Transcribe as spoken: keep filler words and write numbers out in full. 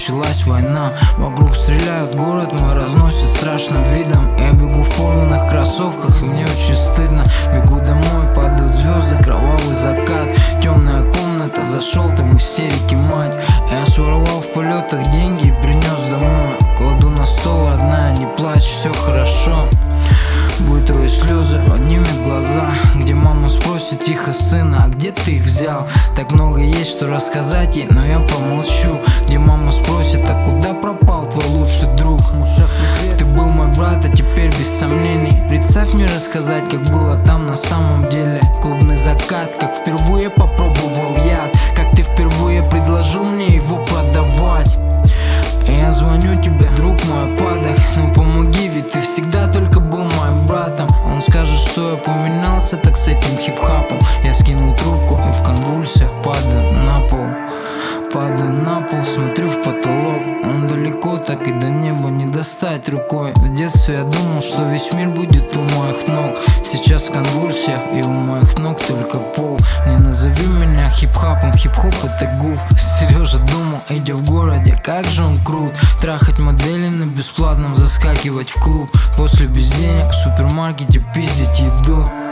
началась война. Вокруг стреляют, город мой разносит страшным видом. Я бегу в порванных кроссовках, и мне очень стыдно. Бегу домой, падают звезды, кровавый закат. Темная комната, зашел там истерики мать. Я своровал в полетах деньги и принес домой. Кладу на стол, родная, не плачь, все хорошо. Вытру слезы, поднимет глаза. Где мама спросит тихо сына, а где ты их взял? Так много есть, что рассказать ей, но я помолчу. Где мама спросит, а куда пропал твой лучший друг? Ты был мой брат, а теперь без сомнений. Представь мне рассказать, как было там на самом деле. Клубный закат, как впервые попробовал яд. Как ты впервые предложил мне его продавать. Я звоню тебе, друг мой опадок. Ну помоги, ведь ты всегда только был моим братом. Он скажет, что я поменялся, так с этим хип-хапом. Я скинул трубку и в конвульсиях падаю на пол. Падаю на пол, смотрю в потолок. Он далеко, так и до неба не достать рукой. В детстве я думал, что весь мир будет у моих ног. Сейчас конвульсия, и у моих ног только пол. Не назови меня хип-хапом, хип-хоп это гуф. Сережа думал, идя в городе, как же он крут. Трахать модели на бесплатном, заскакивать в клуб. После без денег в супермаркете пиздить еду.